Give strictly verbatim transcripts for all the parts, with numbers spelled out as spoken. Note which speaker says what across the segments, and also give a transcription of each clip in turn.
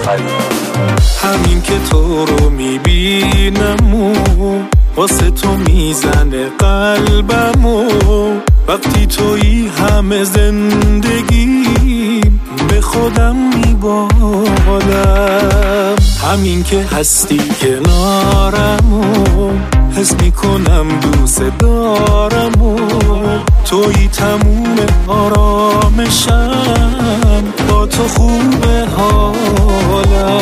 Speaker 1: همین که تو رو میبینم و واسه تو میزنه قلبمو، وقتی تویی همه زندگیم به خودم میبالم. همین که هستی کنارمو حس میکنم دوست دارم و تویی تموم آرامشم، با تو خوبه حالم.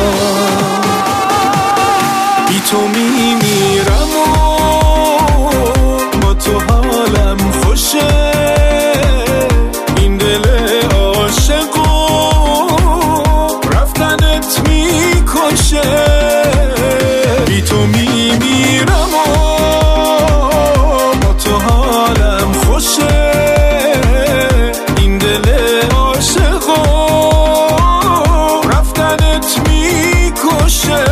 Speaker 1: بی تو میمیرم و با تو حالم خوشه، این دل عاشقو رفتنت میکشه. بی تو میمیرم و با تو حالم خوشه، این دل عاشقو رفتنت میکشه.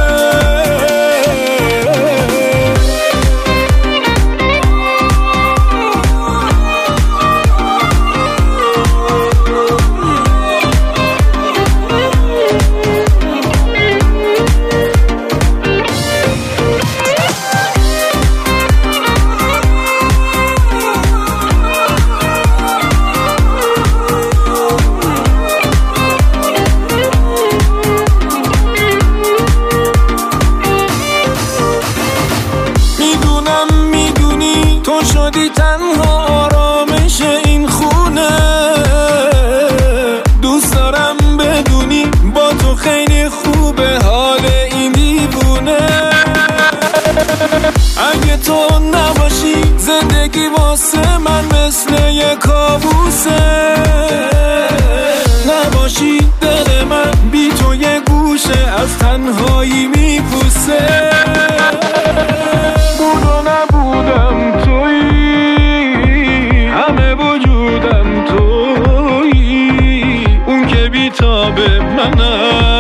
Speaker 1: شدی تنها آرامش این خونه، دوست دارم بدونی با تو خیلی خوبه حال این دیوونه. اگه تو نباشی زندگی واسه من مثل یه کابوسه، نباشی دل من بی تو یه گوشه از تنهایی میپوسه. بود و نبودم تویی، همه وجودم تویی، اون که بیتاب منم